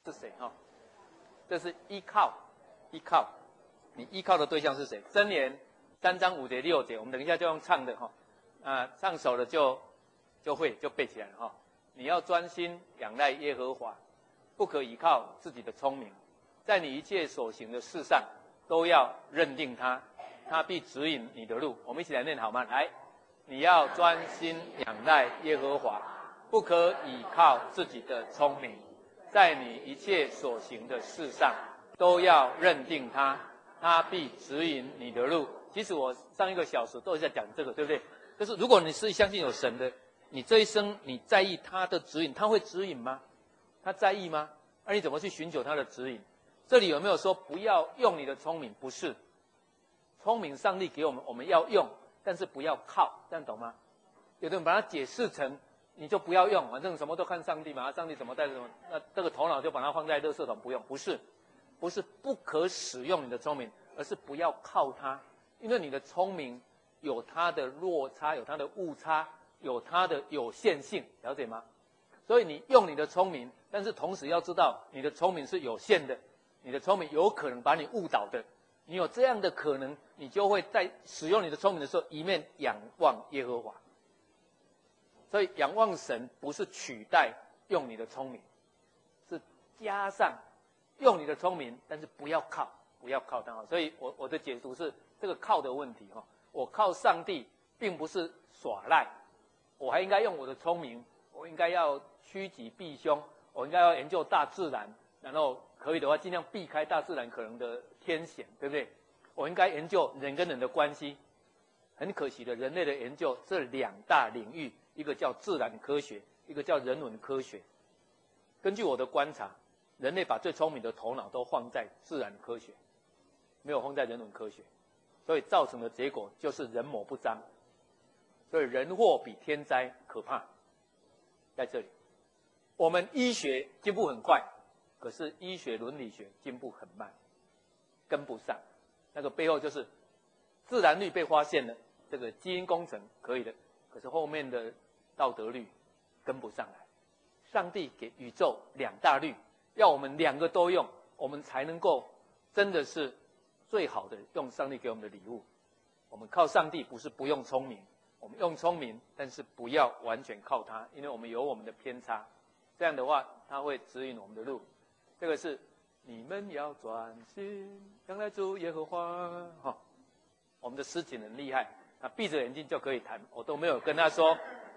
是谁哈？这是依靠，依靠，你依靠的对象是谁？箴言3章5节6节，我们等一下就用唱的哈，唱熟了就会背起来了哈。你要专心仰赖耶和华，不可依靠自己的聪明，在你一切所行的事上都要认定他，他必指引你的路。我们一起来念好吗？来，你要专心仰赖耶和华，不可依靠自己的聪明，在你一切所行的事上都要认定他，他必指引你的路。其实我上1个小时都是在讲这个，对不对？就是如果你是相信有神的，你这一生你在意他的指引，他会指引吗？他在意吗？那你怎么去寻求他的指引？这里有没有说不要用你的聪明？不是，聪明上帝给我们，我们要用，但是不要靠，这样懂吗？有的人把它解释成你就不要用，反正什么都看上帝嘛，上帝怎么带什么，那这个头脑就把它放在垃圾桶不用。不是不可使用你的聪明，而是不要靠它，因为你的聪明有它的落差，有它的误差，有它的有限性，了解吗？所以你用你的聪明，但是同时要知道你的聪明是有限的，你的聪明有可能把你误导的。你有这样的可能，你就会在使用你的聪明的时候，一面仰望耶和华。所以仰望神不是取代用你的聪明，是加上用你的聪明，但是不要靠他。所以我的解读是这个靠的问题哈。我靠上帝，并不是耍赖，我还应该用我的聪明，我应该要趋吉避凶，我应该要研究大自然，然后可以的话尽量避开大自然可能的天险，对不对？我应该研究人跟人的关系。很可惜的，人类的研究这2大领域，一个叫自然科学，一个叫人文科学。根据我的观察，人类把最聪明的头脑都放在自然科学，没有放在人文科学，所以造成的结果就是人魔不彰。所以人祸比天灾可怕，在这里。我们医学进步很快，可是医学伦理学进步很慢，跟不上。那个背后就是自然律被发现了，这个基因工程可以的，可是后面的道德律跟不上来。上帝给宇宙2大律，要我们2个都用，我们才能够真的是最好的用上帝给我们的礼物。我们靠上帝不是不用聪明，我们用聪明，但是不要完全靠他，因为我们有我们的偏差。这样的话，他会指引我们的路。这个是你们要专心仰赖主耶和华。我们的诗情很厉害，他闭着眼睛就可以弹，我都没有跟他说，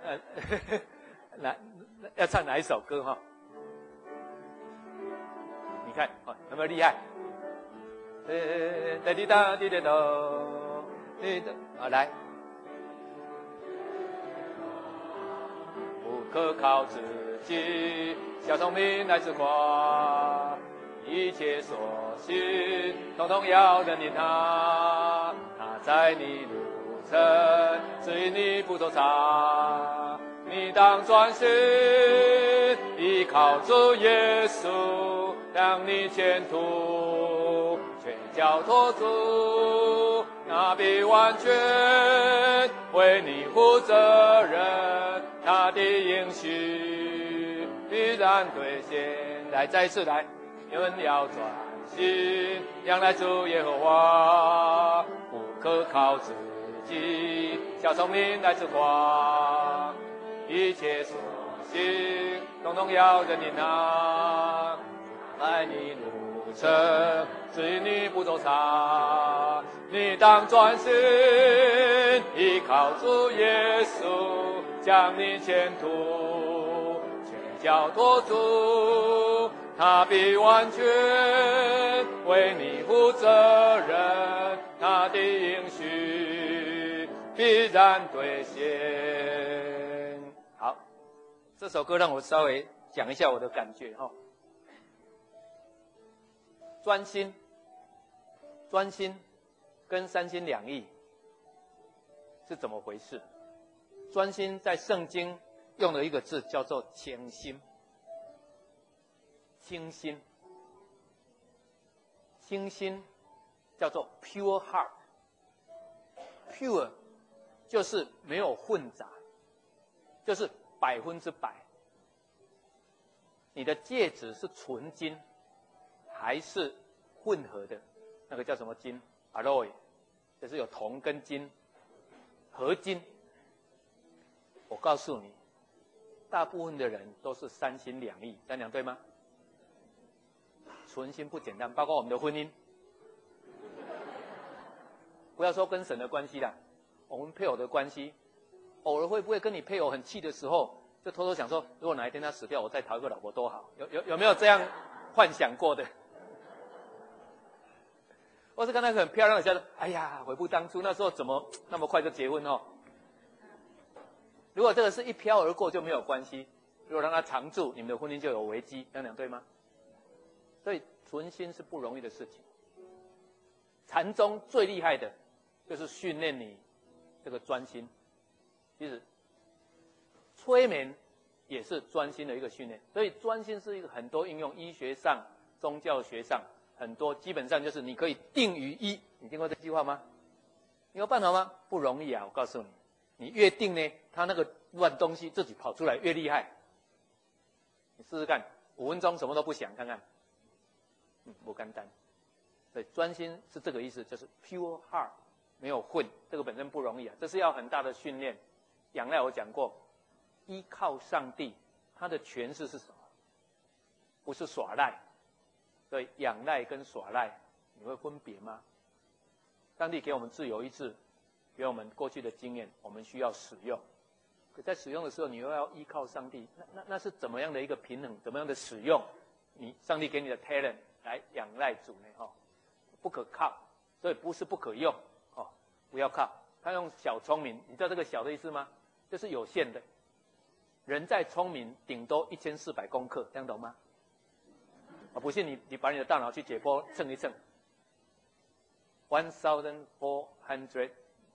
要唱哪一首歌哈？你看，有没有厉害？哒滴哒滴哒哒，来，不可靠自己，小聪明来自夸，一切所行，统统要认定他，他在你路程指引你不走差，你当专心依靠主耶稣，让你前途全交托主，那必完全为你负责任，他的应许必然兑现。来，再一次来，你们要专心仰赖主耶和华，不可靠自己，小聪明来自夸，一切所行统统要认定他，爱你路程指引你不走差，你当专心依靠主耶稣，将你前途全交托主，他必完全为你负责任，他的应许必然兑现。好，这首歌让我稍微讲一下我的感觉哈。专心跟3心2意是怎么回事？专心在圣经用了一个字叫做清心，清心叫做 pure heart，pure 就是没有混杂，就是100%， 你的介质是纯金还是混合的，那个叫什么金 ？alloy， 就是有铜跟金合金。我告诉你，大部分的人都是三心两意，这样讲对吗？纯心不简单，包括我们的婚姻。不要说跟神的关系啦，我们配偶的关系，偶尔会不会跟你配偶很气的时候，就偷偷想说，如果哪一天他死掉，我再讨一个老婆多好？有没有这样幻想过的？或是看到很漂亮的小姐，哎呀，悔不当初，那时候怎么那么快就结婚哦？如果这个是一飘而过就没有关系，如果让它常驻，你们的婚姻就有危机，这样讲对吗？所以存心是不容易的事情。禅宗最厉害的，就是训练你这个专心。其实催眠也是专心的一个训练，所以专心是一个很多应用，医学上、宗教学上很多，基本上就是你可以定于一。你听过这句话吗？你有办法吗？不容易啊！我告诉你，你越定呢，他那个乱东西自己跑出来越厉害。你试试看，5分钟什么都不想，看看，不简单。所以专心是这个意思，就是 pure heart， 没有混，这个本身不容易啊，这是要很大的训练。仰赖我讲过，依靠上帝，他的诠释是什么？不是耍赖。所以仰赖跟耍赖，你会分别吗？上帝给我们自由意志，给我们过去的经验，我们需要使用。可在使用的时候，你又要依靠上帝，那是怎么样的一个平衡？怎么样的使用？上帝给你的 talent 来仰赖主呢？不可靠，所以不是不可用不要靠。他用小聪明，你知道这个小的意思吗？就是有限的。人再聪明，顶多1400公克，这样懂吗？不信你把你的大脑去解剖称一称，1400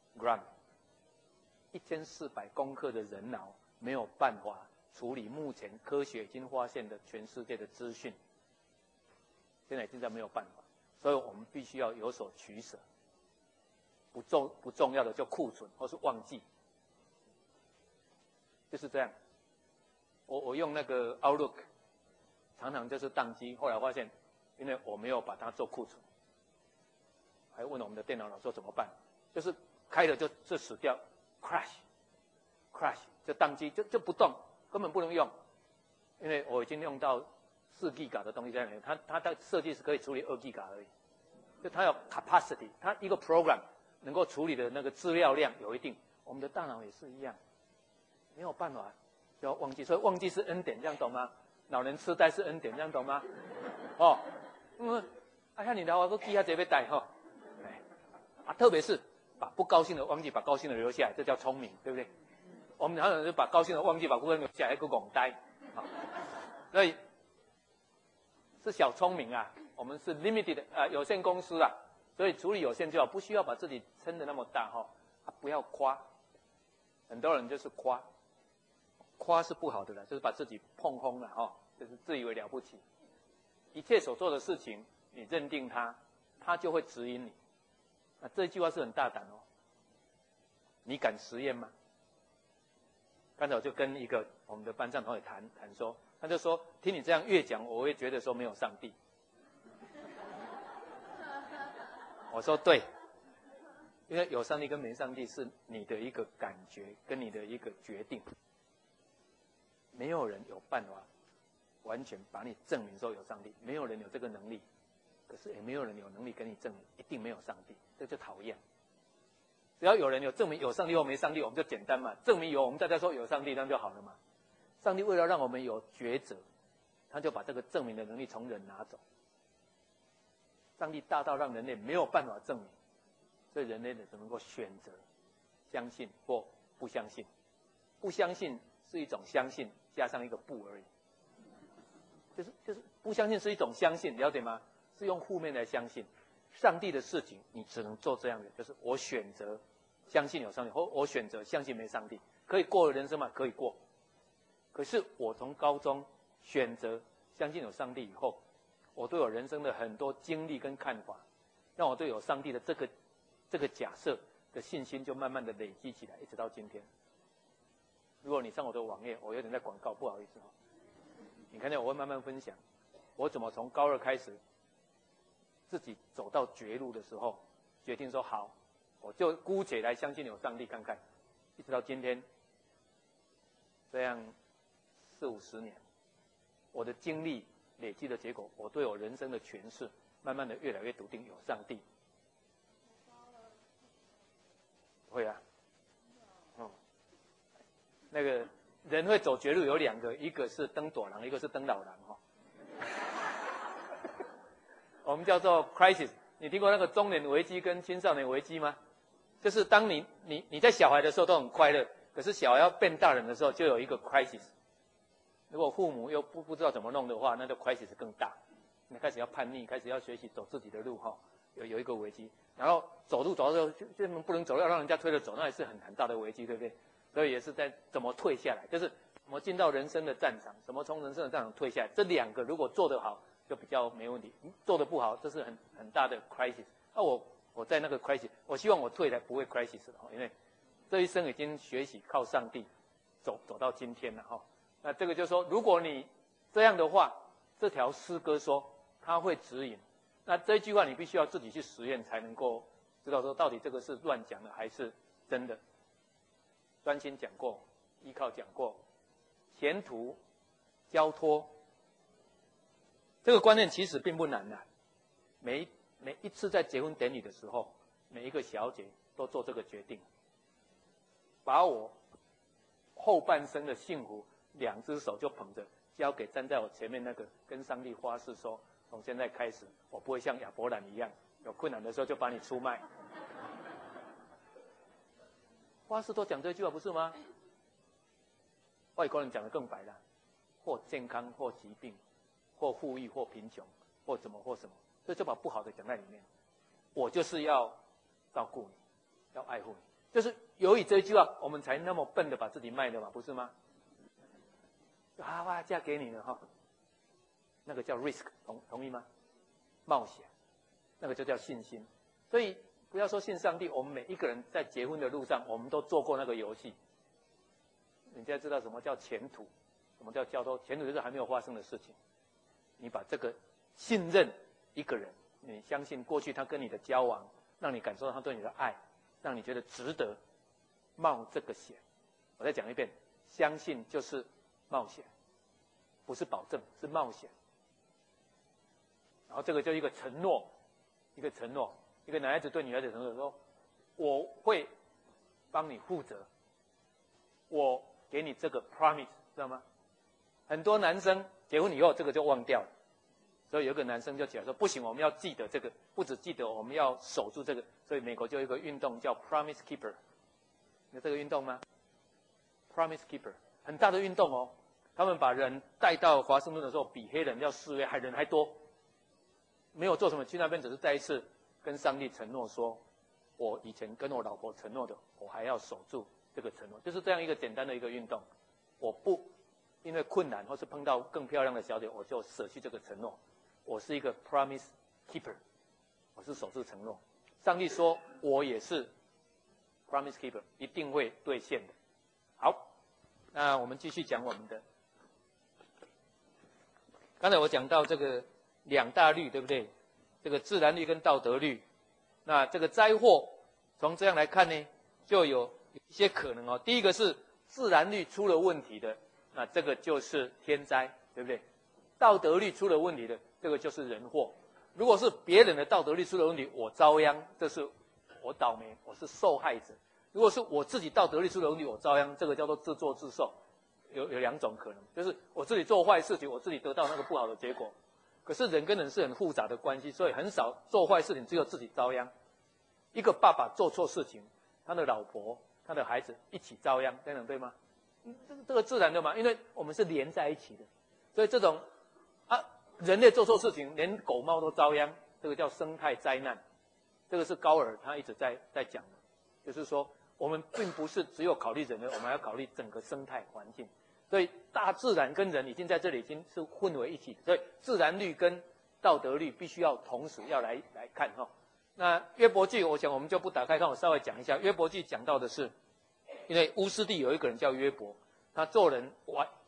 gram，1400公克的人脑没有办法处理目前科学已经发现的全世界的资讯，现在已经没有办法，所以我们必须要有所取舍。不重要的就库存或是忘记，就是这样。我用那个 Outlook， 常常就是宕机，后来发现，因为我没有把它做库存，还问我们的电脑老说怎么办，就是开了就死掉 ，crash 就宕机，就不动，根本不能用，因为我已经用到4G 的东西在里面，它的设计是可以处理2G 而已，就它有 capacity， 它一个 program 能够处理的那个资料量有一定，我们的大脑也是一样，没有办法就要忘记，所以忘记是恩典，这样懂吗？老人痴呆是恩典，这样懂吗？像你的话都记下这边带特别是把不高兴的忘记，把高兴的留下来，这叫聪明，对不对？我们常常就把高兴的忘记，把不高兴的留下来，一个拱呆所以是小聪明啊，我们是 limited 有限公司啊。所以处理有限就好，不需要把自己撑得那么大不要夸。很多人就是夸是不好的了，就是把自己碰轰了就是自以为了不起。一切所做的事情，你认定它就会指引你。这句话是很大胆你敢实验吗？刚才我就跟一个我们的班上同学谈说，他就说听你这样越讲，我会觉得说没有上帝。我说对，因为有上帝跟没上帝是你的一个感觉跟你的一个决定，没有人有办法完全把你证明说有上帝，没有人有这个能力，可是也没有人有能力跟你证明一定没有上帝，这就讨厌。只要有人有证明有上帝或没上帝，我们就简单嘛，证明有，我们大家说有上帝，那就好了嘛。上帝为了让我们有抉择，他就把这个证明的能力从人拿走。上帝大到让人类没有办法证明，所以人类只能够选择相信或不相信。不相信是一种相信，加上一个不而已。就是不相信是一种相信，了解吗？是用负面来相信。上帝的事情，你只能做这样的，就是我选择相信有上帝，或我选择相信没上帝，可以过人生吗？可以过。可是我从高中选择相信有上帝以后，我对我人生的很多经历跟看法，让我对有上帝的这个假设的信心就慢慢的累积起来，一直到今天。如果你上我的网页，我有点在广告，不好意思你看见我会慢慢分享，我怎么从高二开始，自己走到绝路的时候，决定说好，我就姑且来相信有上帝看看，一直到今天，这样40-50年，我的经历累积的结果，我对我人生的诠释，慢慢的越来越笃定有上帝。会啊，那个人会走绝路有2个，一个是登大人，一个是登老人哈。我们叫做 crisis。你听过那个中年危机跟青少年危机吗？就是当你在小孩的时候都很快乐，可是小孩要变大人的时候就有一个 crisis。如果父母又不知道怎么弄的话，那就 crisis 更大。你开始要叛逆，开始要学习走自己的路哈，有一个危机。然后走路走到最后就不能走，要让人家推着走，那也是很大的危机，对不对？所以也是在怎么退下来，就是怎么进到人生的战场，怎么从人生的战场退下来。这2个如果做得好，就比较没问题；做得不好，这是很大的 crisis。那我在那个 crisis， 我希望我退来不会 crisis 的，因为这一生已经学习靠上帝走到今天了哈。那这个就是说，如果你这样的话，这条诗歌说它会指引。那这一句话你必须要自己去实验，才能够知道说到底这个是乱讲的还是真的。专心讲过，依靠讲过，前途交托，这个观念其实并不难的。每一次在结婚典礼的时候，每一个小姐都做这个决定，把我后半生的幸福2只手就捧着，交给站在我前面那个，跟上帝发誓说，从现在开始，我不会像亚伯兰一样，有困难的时候就把你出卖。发誓都讲这句话不是吗？外国人讲得更白了，或健康，或疾病，或富裕，或贫穷，或什么，所以就把不好的讲在里面。我就是要照顾你，要爱护你，就是由于这句话，我们才那么笨的把自己卖了嘛，不是吗？哇，嫁给你了哈，那个叫 risk， 同意吗？冒险，那个就叫信心。所以不要说信上帝，我们每一个人在结婚的路上，我们都做过那个游戏。你现在知道什么叫前途，什么叫交托？前途就是还没有发生的事情。你把这个信任一个人，你相信过去他跟你的交往，让你感受到他对你的爱，让你觉得值得冒这个险。我再讲一遍，相信就是冒险，不是保证，是冒险。然后这个就一个承诺，一个承诺，一个男孩子对女孩子承诺说：“我会帮你负责，我给你这个 promise， 知道吗？”很多男生结婚以后这个就忘掉了，所以有一个男生就起来说：“不行，我们要记得这个，不只记得，我们要守住这个。”所以美国就有一个运动叫 Promise Keeper， 有这个运动吗 ？Promise Keeper 很大的运动哦，他们把人带到华盛顿的时候，比黑人要示威人还多。没有做什么，去那边只是再一次跟上帝承诺说，我以前跟我老婆承诺的，我还要守住这个承诺，就是这样一个简单的一个运动。我不因为困难或是碰到更漂亮的小姐，我就舍弃这个承诺。我是一个 promise keeper， 我是守住承诺。上帝说我也是 promise keeper， 一定会兑现的。好，那我们继续讲我们的。刚才我讲到这个2大律，对不对？这个自然律跟道德律。那这个灾祸，从这样来看呢，就有一些可能哦。第一个是自然律出了问题的，那这个就是天灾，对不对？道德律出了问题的，这个就是人祸。如果是别人的道德律出了问题，我遭殃，这是我倒霉，我是受害者。如果是我自己道德律出了问题，我遭殃，这个叫做自作自受。有2种可能，就是我自己做坏事情，我自己得到那个不好的结果。可是人跟人是很复杂的关系，所以很少做坏事情只有自己遭殃。一个爸爸做错事情，他的老婆、他的孩子一起遭殃，这样对吗？这个自然的嘛，因为我们是连在一起的，所以这种人类做错事情，连狗猫都遭殃，这个叫生态灾难。这个是高尔他一直在讲的，就是说我们并不是只有考虑人类，我们还要考虑整个生态环境。所以大自然跟人已经在这里已经是混为一体的，所以自然律跟道德律必须要同时要来看哈。那约伯记，我想我们就不打开看，我稍微讲一下。约伯记讲到的是，因为乌斯地有一个人叫约伯，他做人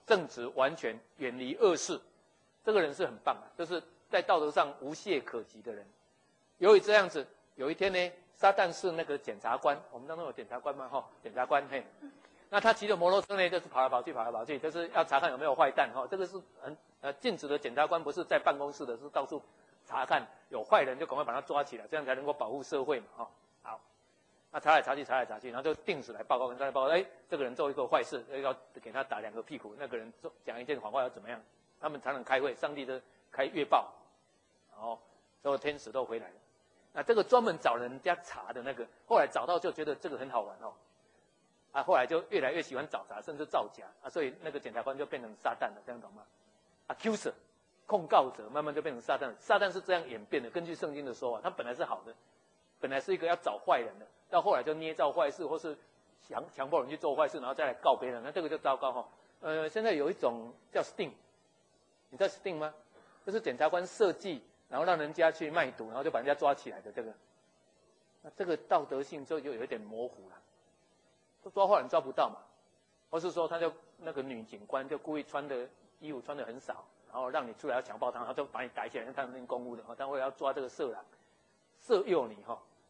正直完全，远离恶事。这个人是很棒的，就是在道德上无懈可击的人。由于这样子，有一天呢，撒旦是那个检察官，我们当中有检察官嘛，检察官嘿，那他骑着摩托车呢，就是跑来跑去，就是要查看有没有坏蛋这个是很禁止的。检察官不是在办公室的，是到处查看有坏人就赶快把他抓起来，这样才能够保护社会嘛好，那查来查去，然后就定时来报告，这个人做一个坏事，要给他打2个屁股，那个人讲一件谎话要怎么样？他们常常开会，上帝都开月报，然后最后天使都回来了。那这个专门找人家查的那个，后来找到就觉得这个很好玩后来就越来越喜欢找茬，甚至造假所以那个检察官就变成撒旦了，这样懂吗 ？accuser 控告者慢慢就变成撒旦。撒旦是这样演变的，根据圣经的说法，他本来是好的，本来是一个要找坏人的，到后来就捏造坏事，或是强迫人去做坏事，然后再来告别人，那这个就糟糕现在有一种叫 sting。你知道 sting 吗？就是检察官设计，然后让人家去卖毒，然后就把人家抓起来的这个。那这个道德性就有一点模糊了，都抓坏人抓不到嘛，或是说他就那个女警官就故意穿的衣服穿的很少，然后让你出来要强暴他，然后就把你逮起来，像他们公务的他为了要抓这个色狼，色诱你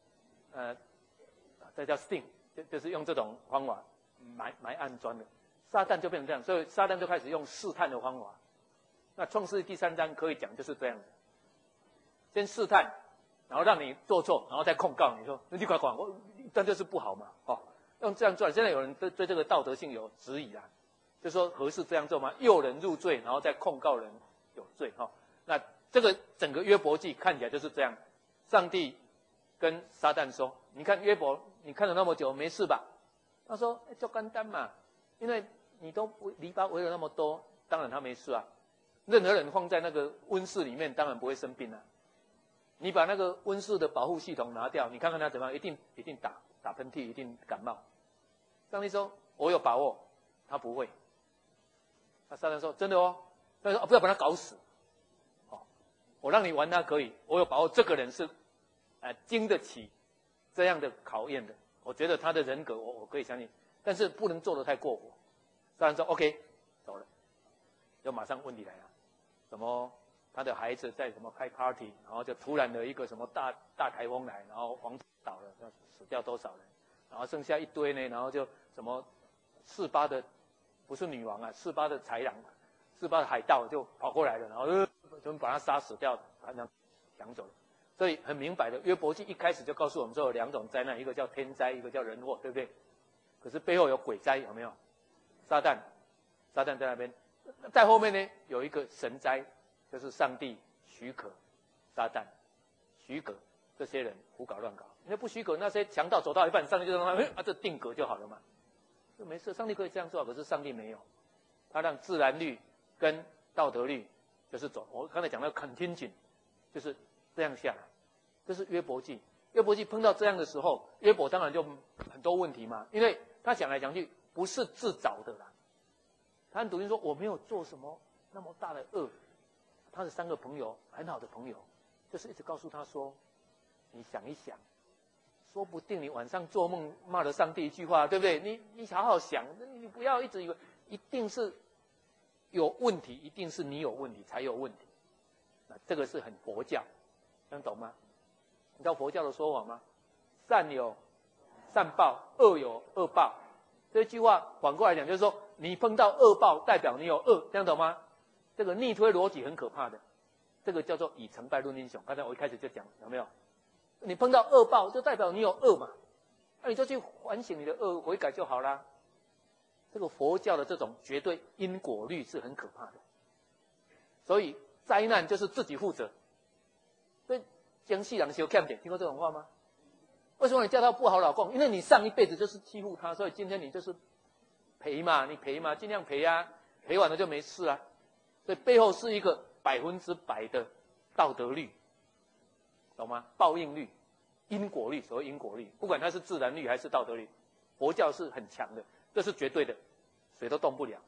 这叫 sting， 就是用这种方法埋暗桩的。撒旦就变成这样，所以撒旦就开始用试探的方法。那创世记3章可以讲就是这样的，先试探，然后让你做错，然后再控告你说你快管我，但就是不好嘛用这样做。现在有人对这个道德性有质疑就说合适这样做吗？诱人入罪，然后再控告人有罪那这个整个约伯记看起来就是这样。上帝跟撒旦说：“你看约伯，你看了那么久没事吧？”他说：“就简单嘛，因为你都篱笆围了那么多，当然他没事啊。任何人放在那个温室里面，当然不会生病啊。你把那个温室的保护系统拿掉，你看看他怎么样，一定打喷嚏，一定感冒。”上帝说：“我有把握，他不会。”那撒旦说：“真的哦？”他说：“不要把他搞死。我让你玩他可以，我有把握这个人是经得起这样的考验的。我觉得他的人格我可以相信，但是不能做得太过火。”撒旦说 ：“OK， 走了。”就马上问题来了，什么他的孩子在什么开 party， 然后就突然的一个什么大台风来，然后黄倒了，死掉多少人，然后剩下一堆呢，然后就什么4·8的不是女王4·8的豺狼，4·8的海盗就跑过来了，然后就把他杀死掉，把他抢走了。所以很明白的，约伯记一开始就告诉我们说有2种灾难，一个叫天灾，一个叫人祸，对不对？可是背后有鬼灾，有没有？撒旦在那边。在后面呢，有一个神灾，就是上帝许可撒旦许可这些人胡搞乱搞。那不许可，那些强盗走到一半，上帝就让他这定格就好了嘛，就没事。上帝可以这样做，可是上帝没有，他让自然律跟道德律就是走。我刚才讲到 contingent， 就是这样下来。这是约伯记。约伯记碰到这样的时候，约伯当然就很多问题嘛，因为他讲来讲去不是自找的啦。他很笃定说我没有做什么那么大的恶。他的3个朋友很好的朋友，就是一直告诉他说：“你想一想，说不定你晚上做梦骂了上帝一句话，对不对？你好好想，你不要一直以为一定是有问题，一定是你有问题才有问题。那这个是很佛教，能懂吗？你知道佛教的说法吗？善有善报，恶有恶报。这句话反过来讲，就是说你碰到恶报，代表你有恶，这样懂吗？这个逆推逻辑很可怕的，这个叫做以成败论英雄。刚才我一开始就讲，有没有？你碰到恶报，就代表你有恶嘛，那你就去反省你的恶，悔改就好啦。这个佛教的这种绝对因果律是很可怕的，所以灾难就是自己负责。所以江西人修欠点，听过这种话吗？为什么你叫他不好老公？因为你上一辈子就是欺负他，所以今天你就是赔嘛，你赔嘛，尽量赔啊，赔完了就没事啊。所以背后是一个100%的道德律，懂吗？报应律、因果律，所谓因果律，不管它是自然律还是道德律，佛教是很强的，这是绝对的，谁都动不了。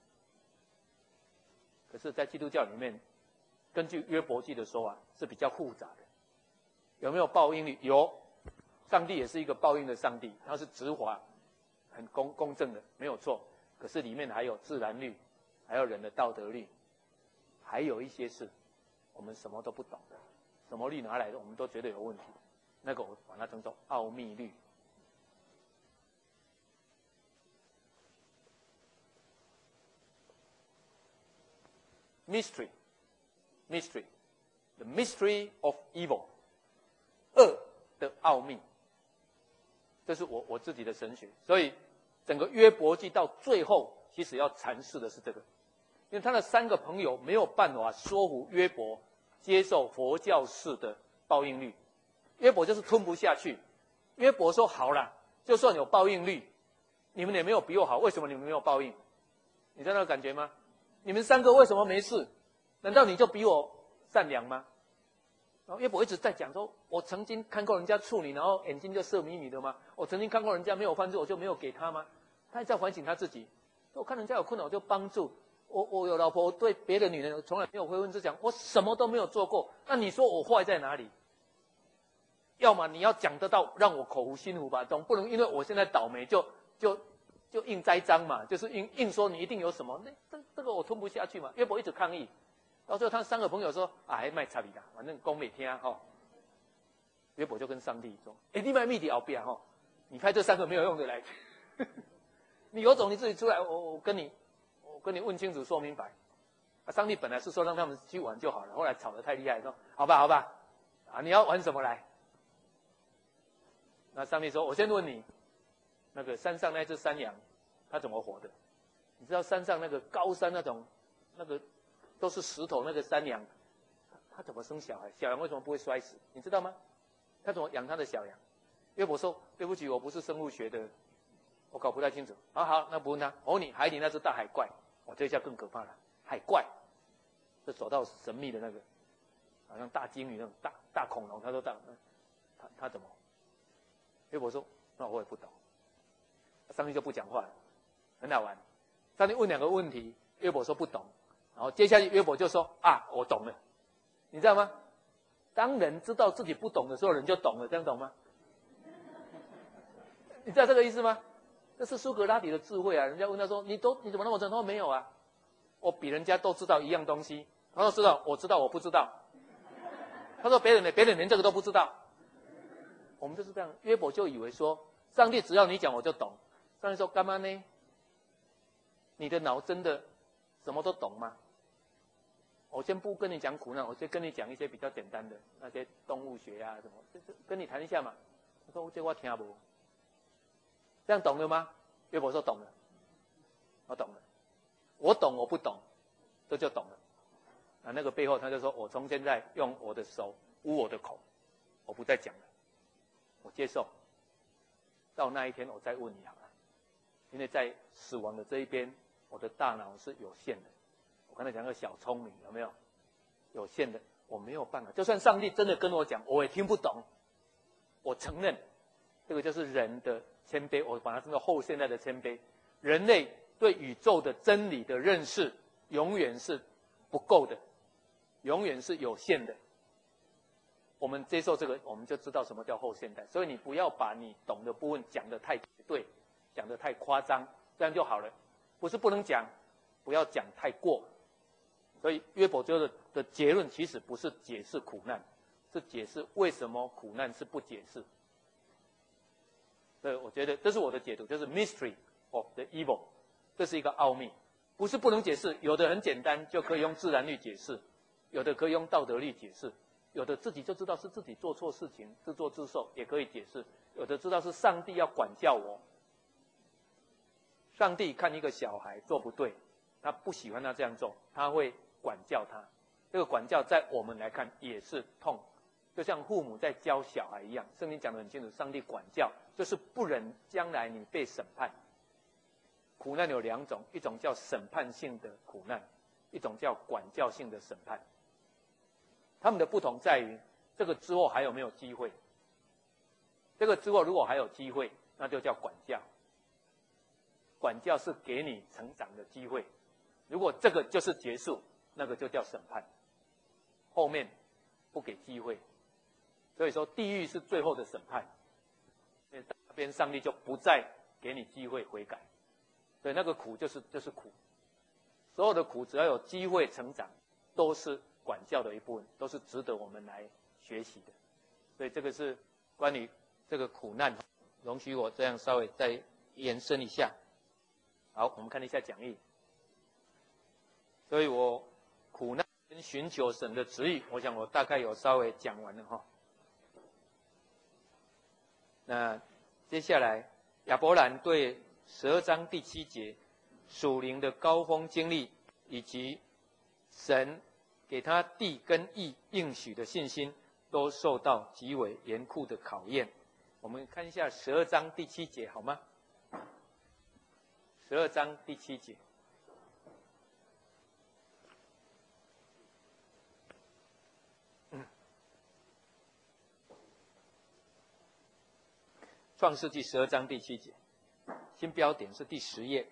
可是，在基督教里面，根据约伯记的说法是比较复杂的。有没有报应律？有，上帝也是一个报应的上帝，他是执法很公正的，没有错。可是里面还有自然律还有人的道德律，还有一些是我们什么都不懂的，什么律拿来的，我们都觉得有问题。那个我把它称作奥秘律。mystery， the mystery of evil， 恶的奥秘，这是我自己的神学。所以整个约伯记到最后，其实要阐释的是这个，因为他的3个朋友没有办法说服约伯接受佛教式的报应律，约伯就是吞不下去。约伯说：“好啦，就算有报应律，你们也没有比我好，为什么你们没有报应？你知道那个感觉吗？你们3个为什么没事？难道你就比我善良吗？”然后约伯一直在讲说：“我曾经看过人家处女，然后眼睛就色迷迷的吗？我曾经看过人家没有犯罪，我就没有给他吗？”他也在反省他自己。我看人家有困难，我就帮助。我有老婆，我对别的女人从来没有挥婚之讲，我什么都没有做过。那你说我坏在哪里？要么你要讲得到，让我口服心服吧，总不能因为我现在倒霉就硬栽赃嘛，就是硬说你一定有什么，这个我吞不下去嘛。约伯一直抗议，到最后他3个朋友说：“啊，还卖差你啦，反正讲没听哈。”约伯就跟上帝说：“你卖密的后边哈，你派这3个没有用的来，你有种你自己出来，我跟你问清楚说明白。”上帝本来是说让他们去玩就好了，后来吵得太厉害，说：“好吧，你要玩什么来？”那上帝说：“我先问你，那个山上那只山羊，它怎么活的？你知道山上那个高山那种，那个都是石头那个山羊，它怎么生小孩？小羊为什么不会摔死？你知道吗？它怎么养它的小羊？”约伯说：“对不起，我不是生物学的，我搞不太清楚。”好，那不问他。我问你，海里那只大海怪，这下更可怕了。海怪，这走到神秘的那个，好像大鲸鱼那种大恐龙，他说他怎么？约伯说：“那我也不懂。”上帝就不讲话了，很好玩。上帝问2个问题，约伯说不懂，然后接下去约伯就说：“啊，我懂了。”你知道吗？当人知道自己不懂的时候，人就懂了，这样懂吗？你知道这个意思吗？这是苏格拉底的智慧啊！人家问他说：“你怎么那么懂？”他说：“没有啊，我比人家都知道一样东西。”他说：“知道，我知道，我不知道。”他说：“别人连这个都不知道。”我们就是这样。约伯就以为说，上帝只要你讲我就懂。上帝说：“干嘛呢？你的脑真的什么都懂吗？”我先不跟你讲苦难，我先跟你讲一些比较简单的那些动物学啊什么，就是跟你谈一下嘛。他说：“这我听不。”这样懂了吗？约伯说：“懂了，我懂了，我懂我不懂，这就懂了。”那个背后他就说：“我从现在用我的手捂我的口，我不再讲了，我接受。到那一天我再问你好了，因为在死亡的这一边，我的大脑是有限的。我刚才讲个小聪明，有没有？有限的，我没有办法。就算上帝真的跟我讲，我也听不懂。我承认，这个就是人的谦卑，我把它称作后现代的谦卑。人类对宇宙的真理的认识，永远是不够的，永远是有限的。我们接受这个，我们就知道什么叫后现代。所以你不要把你懂的部分讲得太绝对，讲得太夸张，这样就好了。不是不能讲，不要讲太过。所以约伯最后的结论其实不是解释苦难，是解释为什么苦难是不解释。所以我觉得这是我的解读，就是 mystery of the evil， 这是一个奥秘，不是不能解释，有的很简单，就可以用自然律解释，有的可以用道德律解释，有的自己就知道是自己做错事情，自作自受也可以解释，有的知道是上帝要管教我。上帝看一个小孩做不对，他不喜欢他这样做，他会管教他。这个管教在我们来看也是痛，就像父母在教小孩一样。圣经讲得很清楚，上帝管教就是不忍将来你被审判。苦难有2种，一种叫审判性的苦难，一种叫管教性的审判。他们的不同在于，这个之后还有没有机会？这个之后如果还有机会，那就叫管教。管教是给你成长的机会，如果这个就是结束，那个就叫审判。后面不给机会，所以说地狱是最后的审判。那边上帝就不再给你机会悔改，所以那个苦就是苦。 所有的苦只要有机会成长，都是管教的一部分，都是值得我们来学习的。所以这个是关于这个苦难，容许我这样稍微再延伸一下。好，我们看一下讲义。所以我苦难跟寻求神的旨意，我想我大概有稍微讲完了哈。那接下来亚伯兰对12章第7节属灵的高峰经历，以及神给他地跟义应许的信心，都受到极为严酷的考验。我们看一下12章第7节好吗？12章第7节。创世纪12章第7节，新标点是第10页。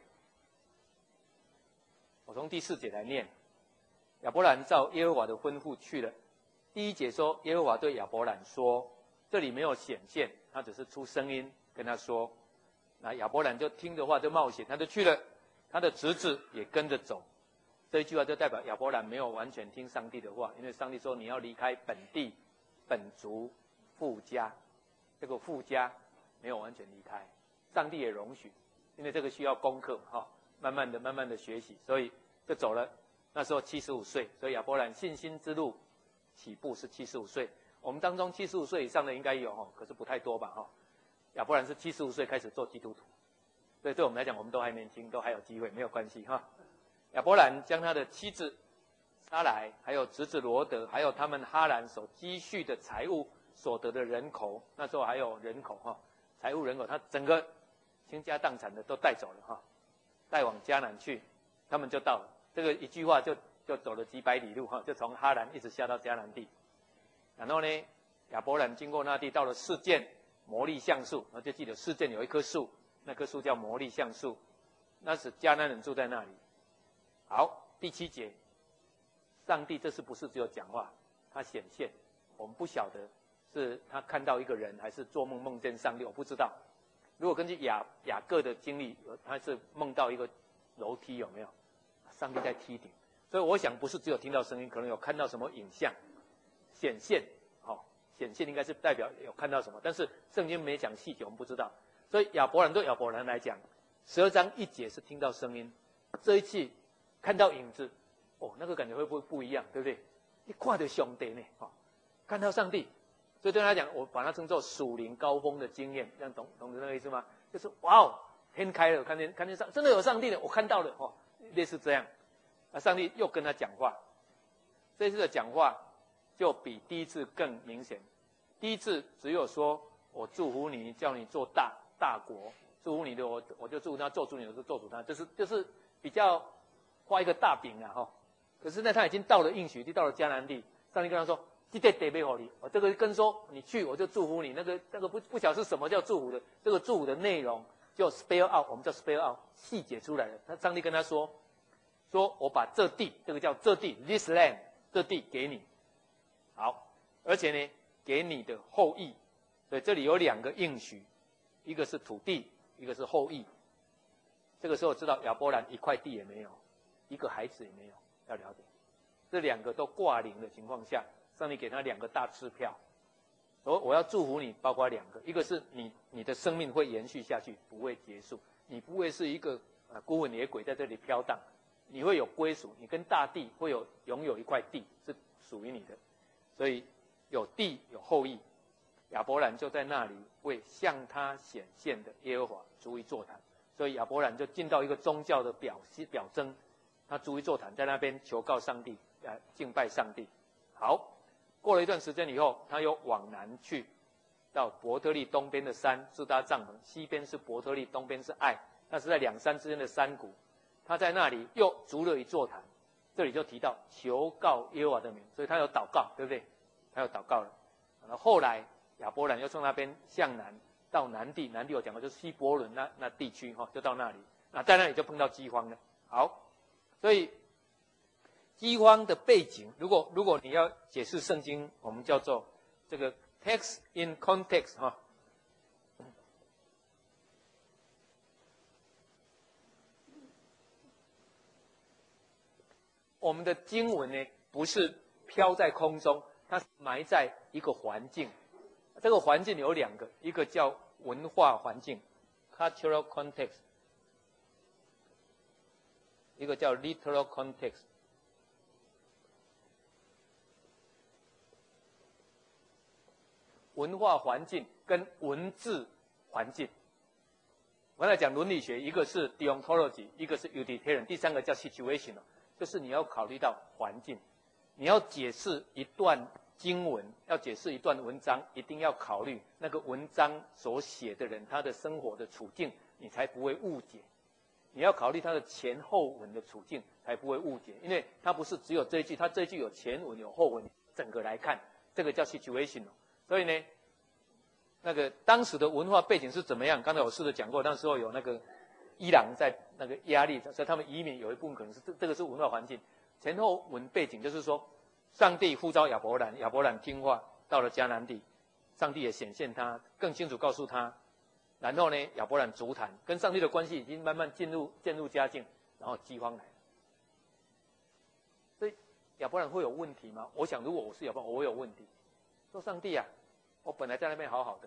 我从第4节来念。亚伯兰照耶和华的吩咐去了。第1节说，耶和华对亚伯兰说，这里没有显现，他只是出声音跟他说。那亚伯兰就听的话就冒险，他就去了，他的侄子也跟着走。这一句话就代表亚伯兰没有完全听上帝的话，因为上帝说你要离开本地、本族、父家，这个父家没有完全离开，上帝也容许，因为这个需要功课哈，慢慢的学习，所以就走了。那时候75岁，所以亚伯兰信心之路起步是75岁。我们当中75岁以上的应该有哈，可是不太多吧哈。亚伯兰是75岁开始做基督徒，所以对我们来讲，我们都还年轻，都还有机会，没有关系哈。亚伯兰将他的妻子撒来，还有侄子罗德，还有他们哈兰所积蓄的财物所得的人口，那时候还有人口哈，财物人口，他整个倾家荡产的都带走了哈，带往迦南去，他们就到了。这个一句话就走了几百里路哈，就从哈兰一直下到迦南地。然后呢，亚伯兰经过那地，到了示剑摩利橡树，然后就记得示剑有一棵树，那棵树叫摩利橡树，那是迦南人住在那里。好，第7节，上帝这次不是只有讲话，他显现，我们不晓得是他看到一个人，还是做梦梦见上帝，我不知道。如果根据雅各的经历，他是梦到一个楼梯，有没有？上帝在梯顶，所以我想不是只有听到声音，可能有看到什么影像显现，显现应该是代表有看到什么，但是圣经没讲细节，我们不知道。所以亚伯兰对亚伯兰来讲，12章1节是听到声音，这一次看到影子，那个感觉会不会不一样，对不对？你看到上帝呢，看到上帝，所以对他来讲，我把它称作属灵高峰的经验，这样懂那个意思吗？就是哇哦，天开了，看见真的有上帝的，我看到了类似这样。上帝又跟他讲话，这次的讲话就比第一次更明显。第一次只有说我祝福你，叫你做大国，祝福你的我就祝福他，做主你的就做主他，就是比较画一个大饼啊可是呢，他已经到了应许地，到了迦南地，上帝跟他说，这块地要给你，这个跟说你去我就祝福你，那个不晓得是什么叫祝福的，这个祝福的内容就 spell out， 我们叫 spell out， 细节出来了。上帝跟他说我把这地，这个叫这地 this land， 这地给你，好，而且呢给你的后裔，所以这里有2个应许，一个是土地，一个是后裔。这个时候知道亚伯兰一块地也没有，一个孩子也没有，要了解，这2个都挂零的情况下，上帝给他2个大支票，我要祝福你，包括2个，一个是你的生命会延续下去，不会结束，你不会是一个孤魂野鬼在这里飘荡，你会有归属，你跟大地会拥有一块地是属于你的，所以有地有后裔。亚伯兰就在那里为向他显现的耶和华逐一座谈，所以亚伯兰就进到一个宗教的表征，他逐一座谈，在那边求告上帝，敬拜上帝。好，过了一段时间以后，他又往南去，到伯特利东边的山支搭帐篷，西边是伯特利，东边是爱，那是在2山之间的山谷。他在那里又筑了一座坛，这里就提到求告耶和华的名，所以他有祷告，对不对？他有祷告了。然后后来亚伯兰又从那边向南到南地，南地我讲过就是西伯伦那地区就到那里，在那里就碰到饥荒了。好，所以饥荒的背景，如果你要解释圣经，我们叫做这个 text in context 我们的经文呢，不是飘在空中，它埋在一个环境。这个环境有两个，一个叫文化环境 （cultural context）， 一个叫 literal context。文化环境跟文字环境。我来讲伦理学，一个是 deontology， 一个是 utilitarian， 第三个叫 situational， 就是你要考虑到环境，你要解释一段经文，要解释一段文章，一定要考虑那个文章所写的人他的生活的处境，你才不会误解。你要考虑他的前后文的处境，才不会误解，因为他不是只有这一句，他这一句有前文有后文，整个来看，这个叫 situational。所以呢，那个当时的文化背景是怎么样？刚才我试着讲过，那时候有那个伊朗在那个压力，所以他们移民有一部分可能是这个是文化环境。前后文背景就是说，上帝呼召亚伯兰，亚伯兰听话，到了迦南地，上帝也显现他，更清楚告诉他。然后呢，亚伯兰足坛，跟上帝的关系已经慢慢渐入佳境，然后饥荒来了。所以亚伯兰会有问题吗？我想，如果我是亚伯兰，我会有问题。说上帝啊，我本来在那边好好的，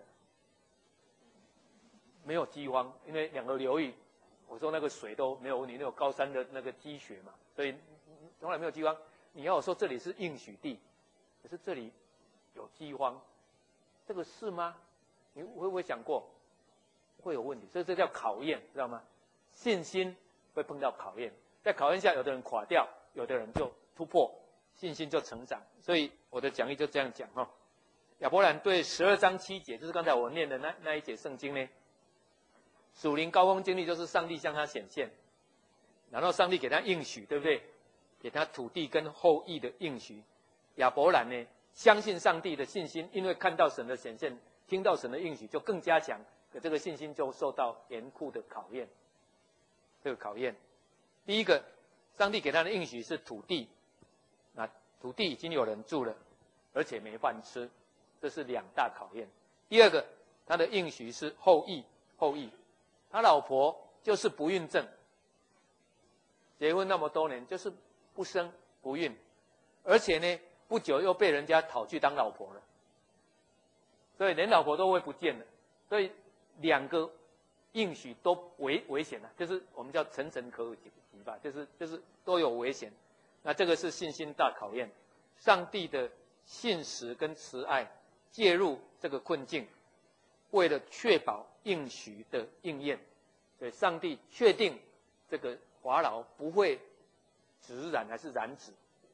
没有饥荒，因为两个流域，我说那个水都没有问题，那有高山的那个积雪嘛，所以从来没有饥荒。你要我说这里是应许地，可是这里有饥荒，这个是吗？你会不会想过会有问题？所以这叫考验，知道吗？信心会碰到考验，在考验下，有的人垮掉，有的人就突破，信心就成长。所以我的讲义就这样讲哈。亚伯兰对12章7节，就是刚才我念的那一节圣经呢，属灵高峰经历就是上帝向他显现，然后上帝给他应许，对不对？给他土地跟后裔的应许。亚伯兰呢，相信上帝的信心，因为看到神的显现，听到神的应许，就更加强。可这个信心就受到严酷的考验。这个考验，第一个，上帝给他的应许是土地，那土地已经有人住了，而且没饭吃。这是2大考验。第二个，他的应许是后裔，他老婆就是不孕症，结婚那么多年就是不生不孕，而且呢，不久又被人家讨去当老婆了，所以连老婆都会不见了。所以2个应许都危险了，就是我们叫层层可及吧，就是都有危险。那这个是信心大考验，上帝的信实跟慈爱介入这个困境，为了确保应许的应验，所以上帝确定这个法老不会直染还是染指，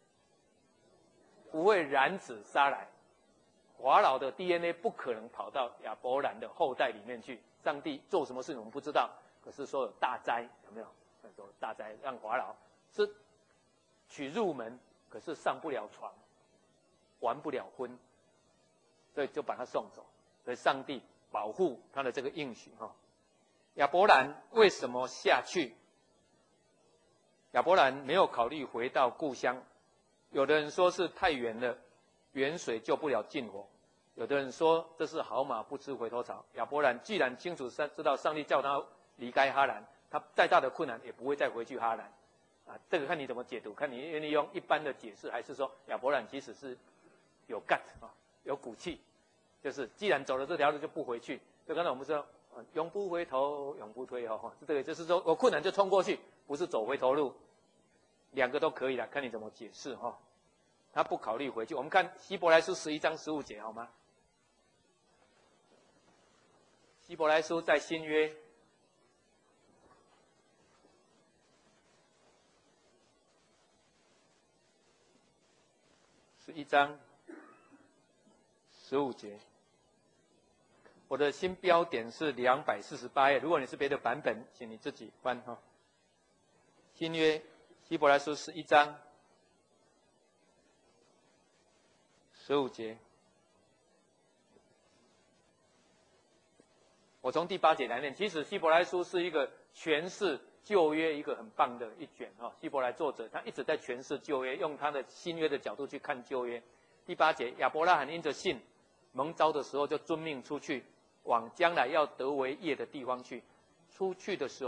不会染指杀来。法老的 DNA 不可能跑到亚伯兰的后代里面去。上帝做什么事情我们不知道，可是说有大灾，有没有？说大灾让法老是娶入门，可是上不了床，完不了婚，所以就把他送走。所以上帝保护他的这个应许哈。亚伯兰为什么下去？亚伯兰没有考虑回到故乡，有的人说是太远了，远水救不了近火。有的人说这是好马不吃回头草。亚伯兰既然清楚知道上帝叫他离开哈兰，他再大的困难也不会再回去哈兰。这个看你怎么解读，看你愿意用一般的解释，还是说亚伯兰其实是有 gut 有骨气，就是既然走了这条路就不回去。就刚才我们说，永不回头，永不退后，这个就是说我困难就冲过去，不是走回头路。2个都可以了，看你怎么解释哈。他不考虑回去。我们看希伯来书11章15节好吗？希伯来书在新约11章15节，我的新标点是248页，如果你是别的版本，请你自己翻哈。新约希伯来书11章15节，我从第8节来念。其实希伯来书是一个诠释旧约一个很棒的一卷哈。希伯来作者他一直在诠释旧约，用他的新约的角度去看旧约。第8节，亚伯拉罕因着信蒙召的时候，就遵命出去，往将来要得为业的地方去。出去的时候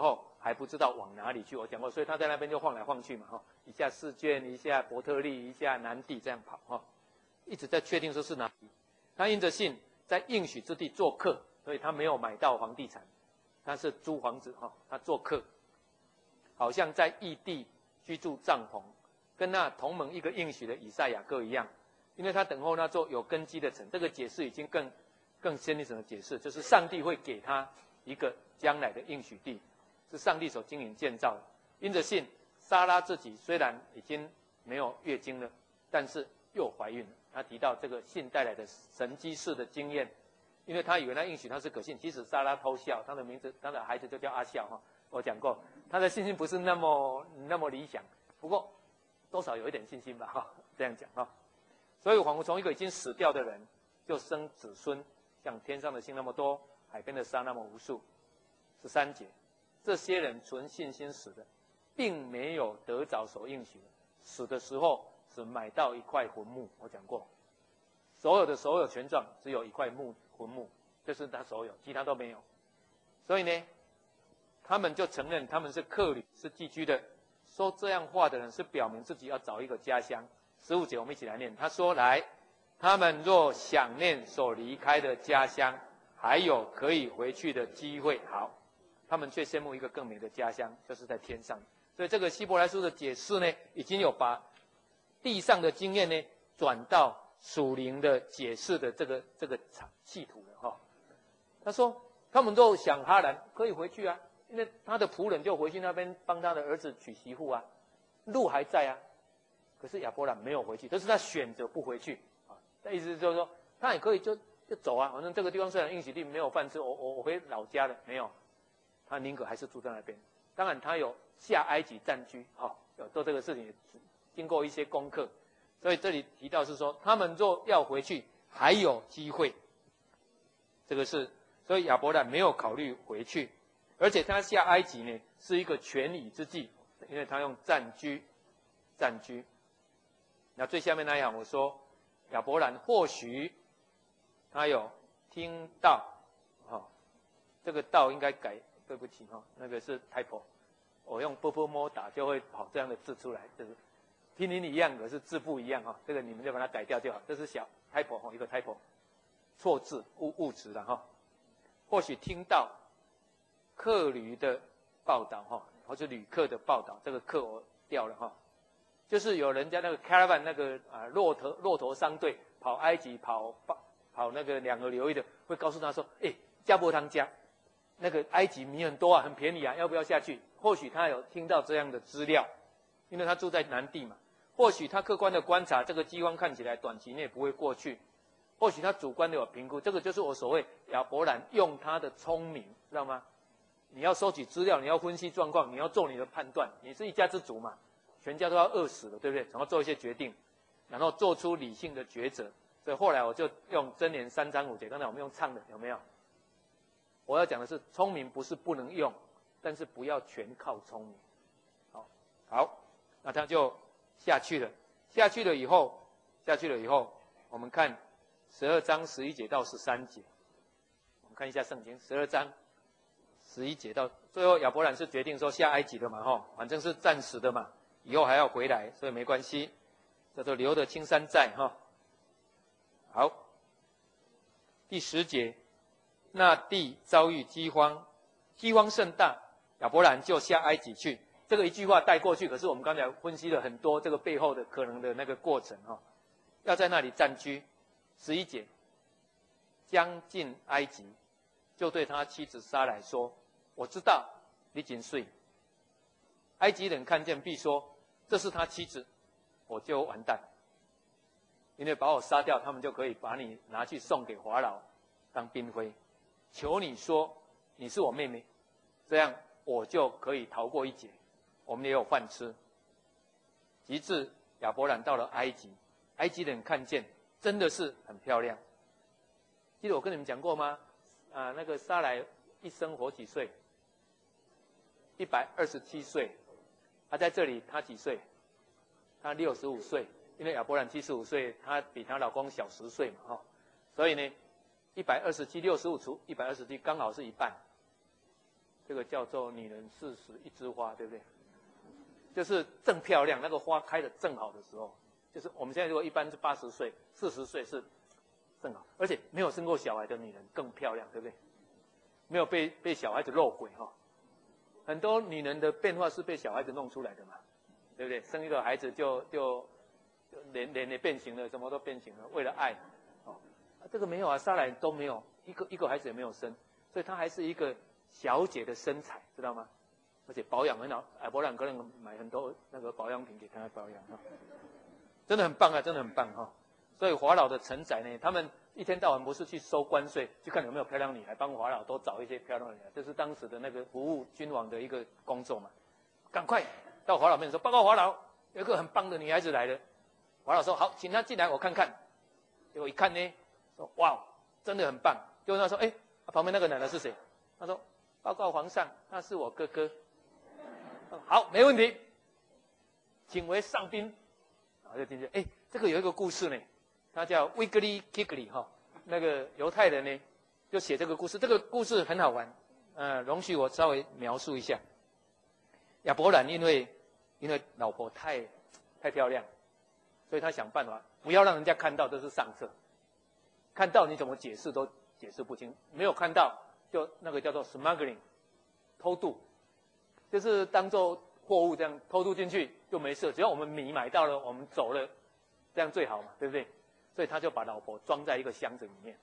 还不知道往哪里去。我讲过，所以他在那边就晃来晃去嘛，哈，一下试卷，一下伯特利，一下南地这样跑，哈，一直在确定说是哪里。他因着信在应许之地做客，所以他没有买到房地产，他是租房子，哈，他做客，好像在异地居住帐篷，跟那同盟一个应许的以赛亚各一样。因为他等候那座有根基的城，这个解释已经更深一层的解释，就是上帝会给他一个将来的应许地，是上帝所经营建造的。因着信，撒拉自己虽然已经没有月经了，但是又怀孕了。他提到这个信带来的神迹式的经验，因为他以为那应许他是可信，即使撒拉偷笑，他的孩子就叫阿笑，哈，我讲过，他的信心不是那么理想，不过多少有一点信心吧，哈，这样讲，哈。所以仿佛从一个已经死掉的人，就生子孙，像天上的星那么多，海边的沙那么无数。13节，这些人存信心死的，并没有得着所应许的，死的时候只买到一块坟墓。我讲过，所有的所有权状只有一块坟墓，这是他所有，其他都没有。所以呢，他们就承认他们是客旅，是寄居的。说这样话的人是表明自己要找一个家乡。15节我们一起来念，他说：来，他们若想念所离开的家乡，还有可以回去的机会，好，他们却羡慕一个更美的家乡，就是在天上。所以这个希伯来书的解释呢，已经有把地上的经验呢转到属灵的解释的这个系统了，哈。他说他们都想哈兰可以回去啊，因为他的仆人就回去那边帮他的儿子娶媳妇啊，路还在啊。可是亚伯兰没有回去，这是他选择不回去啊。他意思就是说，他也可以就走啊，反正这个地方虽然应许地没有饭吃，我回老家了，没有，他宁可还是住在那边。当然他有下埃及暂居，有做这个事情，经过一些功课，所以这里提到是说，他们若要回去还有机会。这个是，所以亚伯兰没有考虑回去，而且他下埃及呢是一个权宜之计，因为他用暂居。那最下面那一行我说，亚伯兰或许他有听到，这个道应该改，对不起，那个是 typo， 我用波波摸打就会跑这样的字出来，就是拼音一样，可是字不一样，这个你们就把它改掉就好，这是小 typo， 一个 typo， 错字误词了，或许听到客旅的报道，或是旅客的报道，这个客我掉了，就是有人家那个 caravan 那个骆驼商队跑埃及跑那个2个流域的，会告诉他说，加伯汤家那个埃及米很多啊，很便宜啊，要不要下去？或许他有听到这样的资料，因为他住在南地嘛。或许他客观的观察，这个饥荒看起来短期内不会过去。或许他主观的有评估，这个就是我所谓亚伯兰用他的聪明，知道吗？你要收集资料，你要分析状况，你要做你的判断，你是一家之主嘛。全家都要饿死了，对不对？然后做一些决定，然后做出理性的抉择。所以后来我就用箴言3章5节，刚才我们用唱的，有没有？我要讲的是，聪明不是不能用，但是不要全靠聪明。好，那他就下去了。下去了以后，我们看12章11节到13节。我们看一下圣经，12章11节到最后，亚伯兰是决定说下埃及的嘛，反正是暂时的嘛。以后还要回来，所以没关系，叫做留得青山在，好，第10节，那地遭遇饥荒，饥荒甚大，亚伯兰就下埃及去。这个一句话带过去，可是我们刚才分析了很多这个背后的可能的那个过程，要在那里暂居。11节，将近埃及，就对他妻子撒来说：“我知道你几岁。”埃及人看见必说：“这是他妻子，我就完蛋。因为把我杀掉，他们就可以把你拿去送给法老当兵徽。求你说你是我妹妹，这样我就可以逃过一劫，我们也有饭吃。”及至亚伯兰到了埃及，埃及人看见真的是很漂亮。记得我跟你们讲过吗？那个撒来一生活几岁？127岁。在这里他几岁？他65岁，因为亚伯兰75岁，他比他老公小10岁嘛，所以呢，127 65除127刚好是一半。 这个叫做女人40一枝花，对不对？就是正漂亮，那个花开的正好的时候，就是我们现在如果一般是80岁、40岁是正好，而且没有生过小孩的女人更漂亮，对不对？没有被小孩子漏鬼哈。很多女人的变化是被小孩子弄出来的嘛，对不对？生一个孩子就脸也变形了，什么都变形了，为了爱，哦，这个没有啊，莎莱都没有，一个孩子也没有生，所以她还是一个小姐的身材，知道吗？而且保养很好，亚伯兰可能买很多那个保养品给她保养哈，真的很棒啊，真的很棒哈。所以华老的承载呢，他们一天到晚不是去收关税，去看有没有漂亮女孩，帮华老多找一些漂亮的女孩，这是当时的那个服务君王的一个工作嘛。赶快到华老面前说，报告华老，有一个很棒的女孩子来了。华老说好，请她进来我看看。结果一看呢，说哇，真的很棒。结果他说，旁边那个男的是谁？他说报告皇上，那是我哥哥。好，没问题，请为上宾。然后就进去，这个有一个故事呢，他叫 Wiggly Kiggly 哈，那个犹太人呢就写这个故事，这个故事很好玩，容许我稍微描述一下。亚伯兰因为老婆太漂亮，所以他想办法不要让人家看到，这是上策。看到你怎么解释都解释不清，没有看到就那个叫做 smuggling 偷渡，就是当做货物这样偷渡进去就没事，只要我们米买到了，我们走了，这样最好嘛，对不对？所以他就把老婆装在一个箱子里面。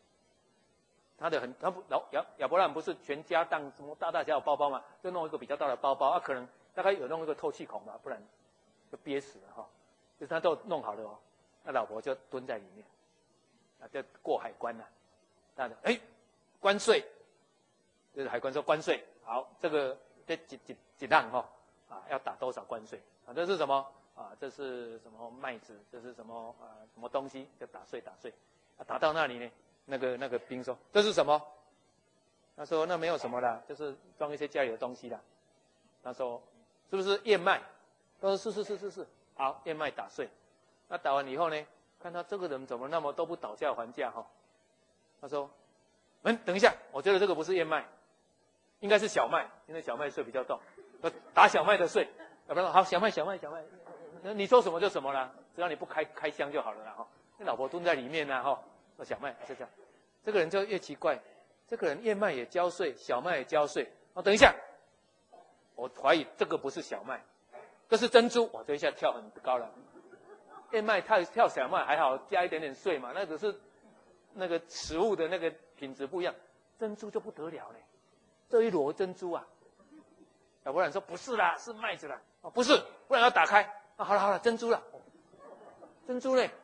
亚伯兰不是全家当什么大大小小包包嘛，就弄一个比较大的包包，可能大概有弄一个透气孔吧，不然就憋死了哈。就是他都弄好了哦，那老婆就蹲在里面，就过海关了。那关税，就是海关说关税，好，这个这几浪哈。要打多少关税啊？这是什么啊？这是什么麦子？这是什么什么东西？就打税。打到那里呢，那个兵说这是什么？他说那没有什么啦，就是装一些家里的东西啦。他说是不是燕麦？他说是。好，燕麦打税。那打完以后呢，看他这个人怎么那么都不讨价还价哈？他说等一下，我觉得这个不是燕麦，应该是小麦，因为小麦税比较重。打小麦的税，要不然好小麦，你说什么就什么啦，只要你不开箱就好了啦哈。那老婆蹲在里面呢哈，说小麦就这样，这个人就越奇怪，这个人燕麦也交税，小麦也交税。等一下，我怀疑这个不是小麦，这是珍珠。我这一下跳很高了，燕麦跳小麦还好，加一点点税嘛，那只是那个食物的那个品质不一样，珍珠就不得了嘞，这一箩珍珠啊。亚伯兰说不是啦，是麦子啦。不是，不然要打开。好了，珍珠了。珍珠嘞？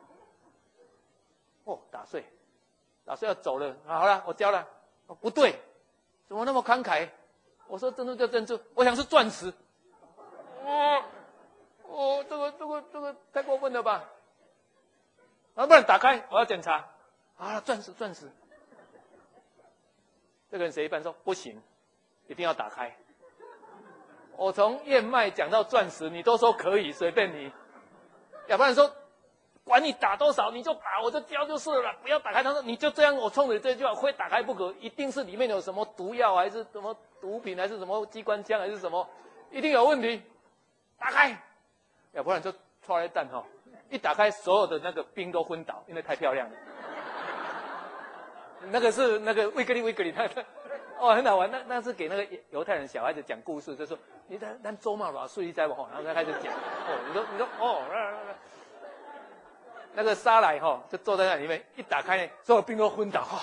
打税要走了。好了，我交了。不对，怎么那么慷慨？我说珍珠就珍珠，我想是钻石。这个太过分了吧？不然打开，我要检查。钻石。这个人写一半说不行，一定要打开。我从燕麦讲到钻石，你都说可以，随便你。亚伯兰说，管你打多少，你就打，我就交就是了，不要打开。他说，你就这样，我冲着这句话，非打开不可，一定是里面有什么毒药，还是什么毒品，还是什么机关枪，还是什么，一定有问题。打开，亚伯兰就抓来蛋哈，一打开，所有的那个兵都昏倒，因为太漂亮了。那个是那个威格里，很好玩。那是给那个犹太人小孩子讲故事，就说你咱周嘛老睡在我，然后他开始讲。你说那个沙莱就坐在那里面，一打开呢，所有兵都昏倒，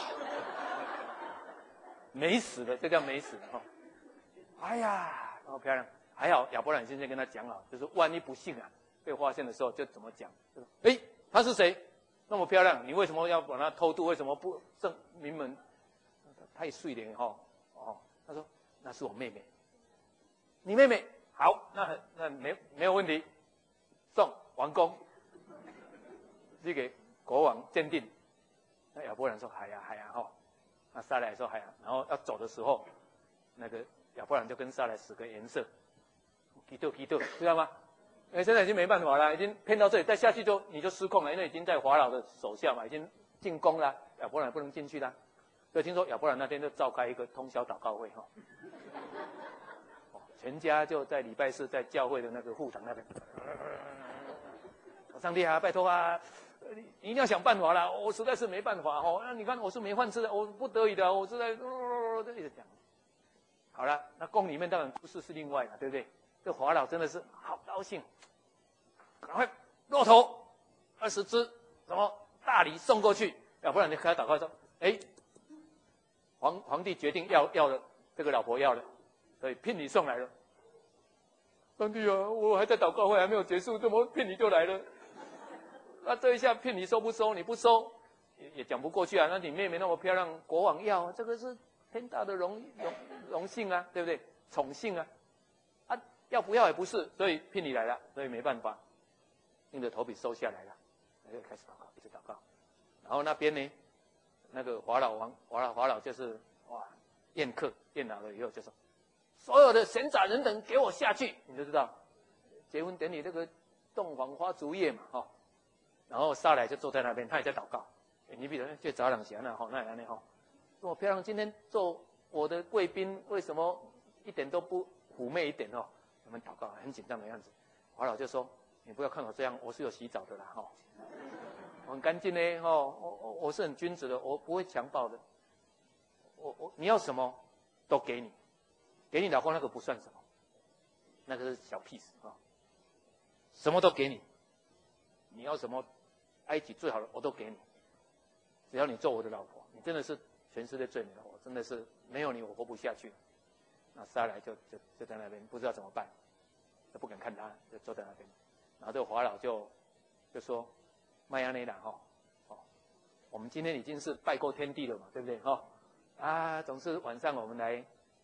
没死的，这叫没死的哎呀，好漂亮。还好亚伯兰先生跟他讲好，就是万一不幸被发现的时候就怎么讲。他是谁？那么漂亮，你为什么要把它偷渡？为什么不正名门？太碎了他说那是我妹妹。你妹妹好，那没有问题，送王宫，寄给国王鉴定。那亚伯兰说海呀那撒莱说海呀，然后要走的时候，那个亚伯兰就跟撒莱使个颜色，基督，知道吗？现在已经没办法了，已经骗到这里，再下去你就失控了，因为已经在法老的手下嘛，已经进宫了，亚伯兰不能进去了。 所以听说亚伯兰那天就召开一个通宵祷告会哈，全家就在礼拜四在教会的那个护堂那边，上帝啊，拜托啊，你一定要想办法啦，我实在是没办法哦。那你看我是没饭吃的，我不得已的，我实在一直讲。好了，那宫里面当然故事是另外的，对不对？这法老真的是好高兴，赶快骆驼20只，什么大礼送过去，要不然你开始祷告说，哎，皇帝决定要了，这个老婆要了，所以聘礼送来了。上帝啊，我还在祷告会还没有结束，怎么聘礼就来了？那这一下聘礼收不收？你不收也讲不过去啊。那你妹妹那么漂亮，国王要，这个是天大的荣幸啊，对不对？宠幸啊，啊要不要也不是，所以聘礼来了，所以没办法，硬着头皮收下来了，就开始祷告，一直祷告。然后那边呢，那个法老就是哇宴客，宴好了以后就说，所有的闲杂人等给我下去，你就知道，结婚典礼这个洞房花烛夜嘛，哈。然后撒来就坐在那边，他也在祷告。你比如这早朗贤了，哈，那样呢，哈，这么漂亮，今天做我的贵宾，为什么一点都不妩媚一点哦？他们祷告很紧张的样子。法老就说：“你不要看我这样，我是有洗澡的啦，哈，我很干净呢，哈，我是很君子的，我不会强暴的。你要什么都给你，给你老公那个不算什么，那个是小屁事啊，什么都给你，你要什么？”埃及最好的我都给你，只要你做我的老婆，你真的是全世界最美的，我真的是没有你我活不下去。那撒来就在那边不知道怎么办，就不敢看他，就坐在那边。然后这个法老就说：“麦亚内啦，我们今天已经是拜过天地了嘛，对不对？总是晚上我们来，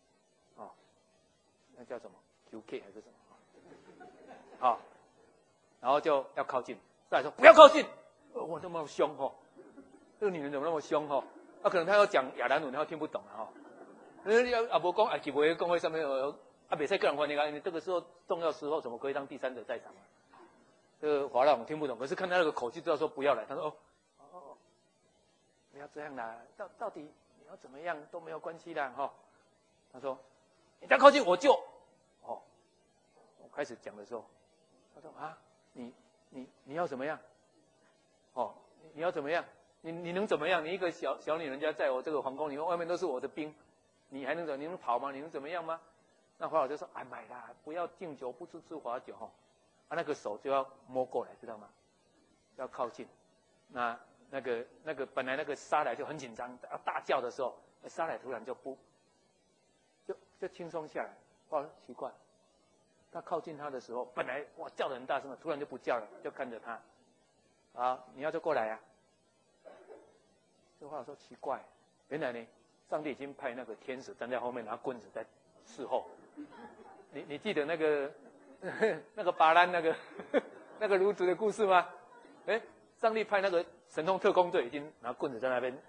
那叫什么 QK 还是什么？然后就要靠近，撒来说不要靠近。”我那么凶哦，这个女人怎么那么凶哦？可能她要讲亚兰文，她听不懂啊哈。阿伯讲，基本公会上面别再个人欢迎啊，因为这个时候重要时候怎么可以让第三者在场啊？这个法老我听不懂，可是看他那个口气知道说不要来。他说不要这样啦，到底你要怎么样都没有关系啦哈。他说你再靠近我就我开始讲的时候，他说你要怎么样？你要怎么样？你能怎么样？你一个小女人家在我这个皇宫里面，外面都是我的兵，你还能怎么？你能跑吗？你能怎么样吗？那法老就说：“哎，买啦，不要敬酒，不吃罚酒哈。”那个手就要摸过来，知道吗？要靠近。那个本来那个撒来就很紧张，大叫的时候，撒来突然就轻松下来。哇，奇怪，他靠近他的时候，本来哇叫得很大声的，突然就不叫了，就看着他。你要就过来呀。这话说奇怪，原来呢，上帝已经派那个天使站在后面，拿棍子在侍候。你记得那个巴兰那个那个卢子的故事吗？上帝派那个神通特工队已经拿棍子在那边。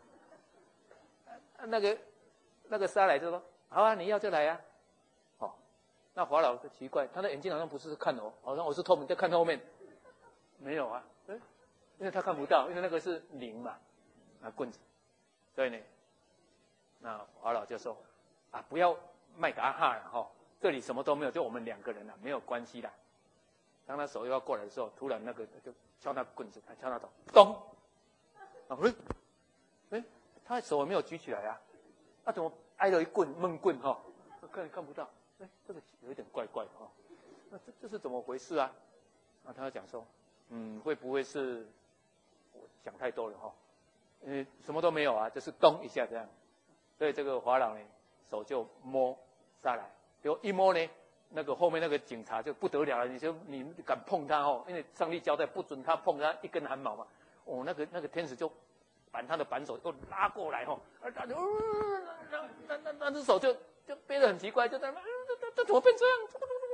那个撒来就说：“好啊，你要就来啊。”那法老就奇怪，他的眼睛好像不是看我，好像我是透明在看后面，没有啊。因为他看不到，因为那个是灵嘛，拿棍子，所以呢，那法老就说：“不要麦达哈了哈，这里什么都没有，就我们2个人了，没有关系的。”当他手又要过来的时候，突然那个就敲那棍子，他敲那头，咚！他手也没有举起来啊，他怎么挨了一棍闷棍哈？看不到，这个有一点怪怪的哈。那这是怎么回事啊？那他讲说。会不会是我想太多了哈？什么都没有啊，就是咚一下这样。所以这个法老呢，手就摸撒来，结果一摸呢，那个后面那个警察就不得了了，你敢碰他哦？因为上帝交代不准他碰他一根汗毛嘛。那个天使就把他的扳手又拉过来哈，他就那只手就憋得很奇怪，就在那这怎么变这样？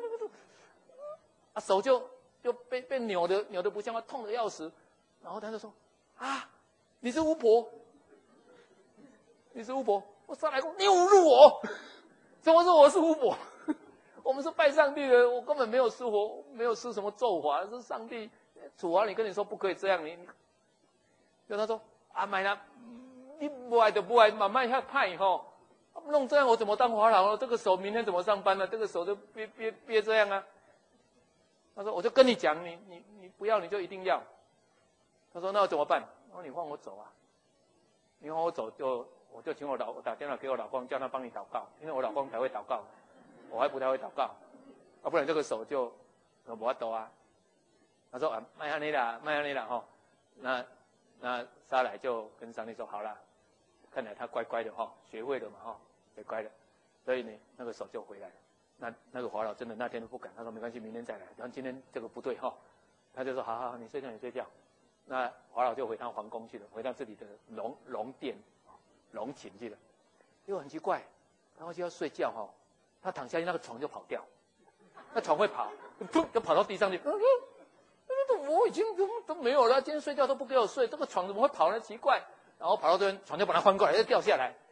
手就被扭的不像话，痛得要死。然后他就说：“你是巫婆，你是巫婆！”我撒来公，你侮辱我！怎么说我是巫婆？我们是拜上帝的，我根本没有施什么咒法，是上帝处罚你，跟你说不可以这样，就他说：“买了， 你不爱就不爱，慢慢下派吼。弄这样我怎么当华老呢？这个手明天怎么上班呢？这个手就憋这样啊。他说我就跟你讲，你不要你就一定要。他说那我怎么办？我说你放我走啊，你放我走我就请我打电话给我老公，叫他帮你祷告，因为我老公才会祷告，我还不太会祷告，不然这个手就没法抖啊。他说啊，卖安尼啦吼，那沙来就跟上帝说好啦，看来他乖乖的哈，学会了嘛哈，也乖了，所以呢那个手就回来了。那个华老真的那天都不敢，他说没关系，明天再来。然后今天这个不对哈，他就说好，你睡觉。那华老就回到皇宫去了，回到自己的龙殿、龙寝去了。因为很奇怪，然后就要睡觉哈，他躺下去那个床就跑掉，那床会跑，噗就跑到地上去。我已经都没有了，今天睡觉都不给我睡，这个床怎么会跑呢？奇怪。然后跑到这边，床就把它翻过来，就掉下来。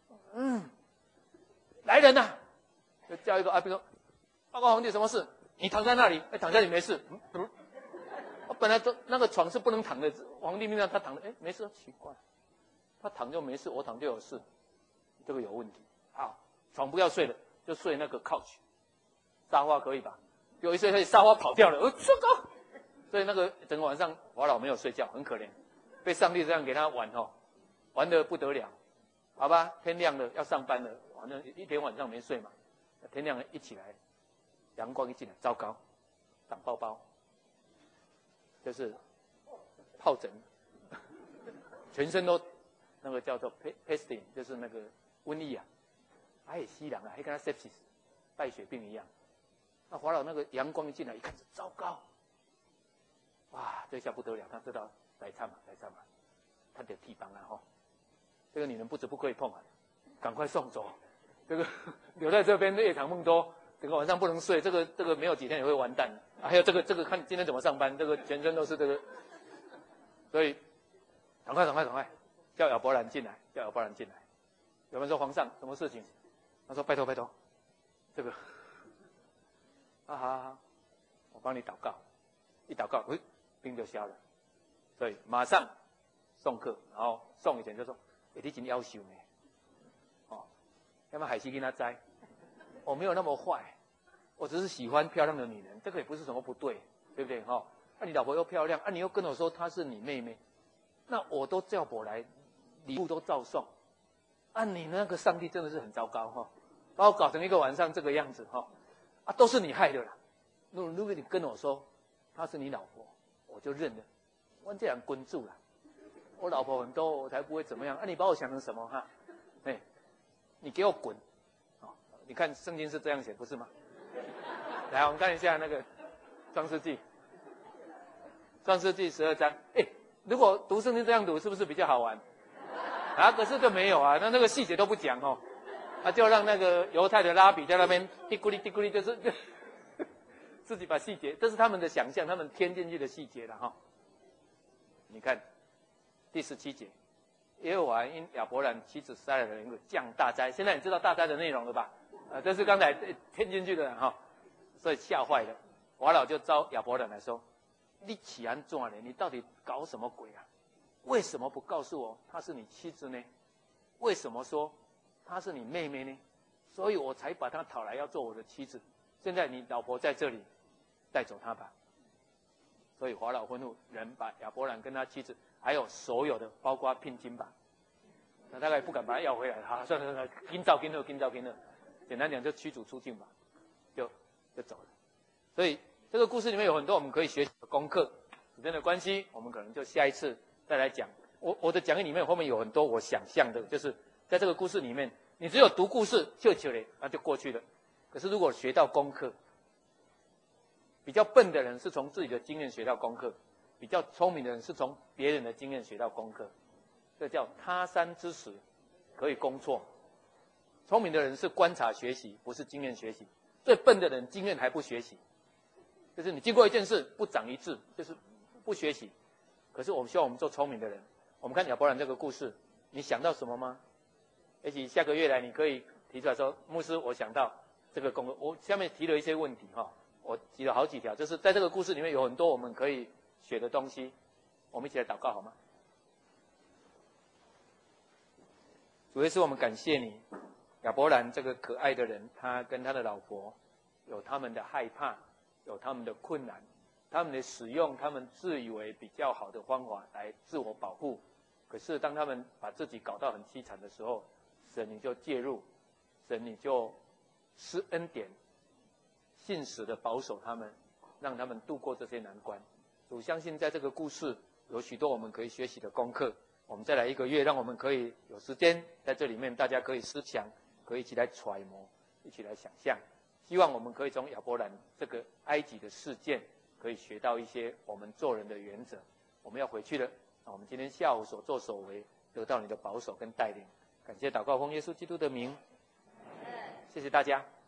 来人呐！就叫一个阿兵说：“报告皇帝，什么事？你躺在那里，躺在那里没事。我本来那个床是不能躺的，皇帝命令他躺的，没事，奇怪，他躺就没事，我躺就有事，这个有问题。好，床不要睡了，就睡那个 couch， 沙发可以吧？有一睡，沙发跑掉了，这个，所以那个整个晚上华老没有睡觉，很可怜，被上帝这样给他玩得不得了，好吧？天亮了要上班了，反正一天晚上没睡嘛。天亮了一起来，阳光一进来，糟糕，长包包，就是疱疹，全身都那个叫做 pesting， 就是那个瘟疫啊，还有西凉啊，还跟他 sepsis 败血病一样。那华老那个阳光一进来，一看是糟糕，哇，这下不得了，他知道来惨嘛，他得替帮啊吼。这个女人不止不可以碰啊，赶快送走。这个留在这边夜长梦多，整个晚上不能睡，这个没有几天也会完蛋。还有这个看今天怎么上班，这个全身都是这个，所以赶快，叫亚伯兰进来。有人说皇上什么事情？他说拜托，这个好，我帮你祷告。一祷告，病就消了。所以马上送客，然后送以前就说。你真夭寿呢，要么海西跟他摘，我没有那么坏，我只是喜欢漂亮的女人，这个也不是什么不对，对不对哈？你老婆又漂亮，你又跟我说她是你妹妹，那我都叫我来，礼物都照送，你那个上帝真的是很糟糕哈，把我搞成一个晚上这个样子哈，都是你害的啦。如果你跟我说她是你老婆，我就认了，我这样滚住了。我老婆很多，我才不会怎么样。你把我想成什么哈？你给我滚！你看圣经是这样写，不是吗？来，我们看一下那个创世纪12章。如果读圣经这样读，是不是比较好玩？可是就没有啊，那个细节都不讲哦。就让那个犹太的拉比在那边嘀咕哩，就是自己把细节，这是他们的想象，他们添进去的细节了哈。你看。第17节，耶和华因亚伯兰妻子撒拉的缘故降大灾。现在你知道大灾的内容了吧？这是刚才添进去的哈，所以吓坏了。华老就招亚伯兰来说：“你起安怎呢？你到底搞什么鬼啊？为什么不告诉我她是你妻子呢？为什么说她是你妹妹呢？所以我才把她讨来要做我的妻子。现在你老婆在这里，带走她吧。”所以华老吩咐人把亚伯兰跟他妻子。还有所有的，包括聘金吧，那大概不敢把他要回来。好，算了，今早今了，简单讲就驱逐出境吧，就走了。所以这个故事里面有很多我们可以学习的功课。时间的关系，我们可能就下一次再来讲。我的讲义里面后面有很多我想象的，就是在这个故事里面，你只有读故事就过去了。可是如果学到功课，比较笨的人是从自己的经验学到功课。比较聪明的人是从别人的经验学到功课，这叫他山之石，可以攻错。聪明的人是观察学习，不是经验学习。最笨的人经验还不学习，就是你经过一件事不长一智，就是不学习。可是我们希望我们做聪明的人。我们看亚伯兰这个故事，你想到什么吗？也许下个月来你可以提出来说，牧师，我想到这个功课。我下面提了一些问题哈，我提了好几条，就是在这个故事里面有很多我们可以学的东西，我们一起来祷告好吗？ 主耶稣，我们感谢你，亚伯兰这个可爱的人，他跟他的老婆有他们的害怕，有他们的困难，他们的使用他们自以为比较好的方法来自我保护。可是当他们把自己搞到很凄惨的时候，神你就介入，神你就施恩典，信实的保守他们，让他们度过这些难关。主相信在这个故事有许多我们可以学习的功课。我们再来1个月，让我们可以有时间在这里面，大家可以思想，可以一起来揣摩，一起来想象。希望我们可以从亚伯兰这个埃及的事件，可以学到一些我们做人的原则。我们要回去了，我们今天下午所作所为，得到你的保守跟带领。感谢祷告奉耶稣基督的名，谢谢大家。